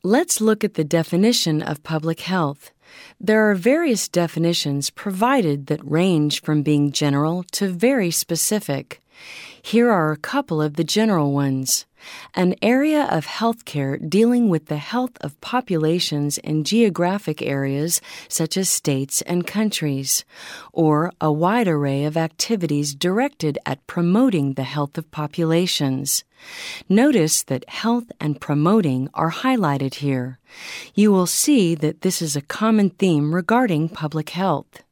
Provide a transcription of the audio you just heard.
Let's look at the definition of public health. There are various definitions provided that range from being general to very specific. Here are a couple of the general ones. An area of healthcare dealing with the health of populations in geographic areas such as states and countries, or a wide array of activities directed at promoting the health of populations. Notice that health and promoting are highlighted here. You will see that this is a common theme regarding public health.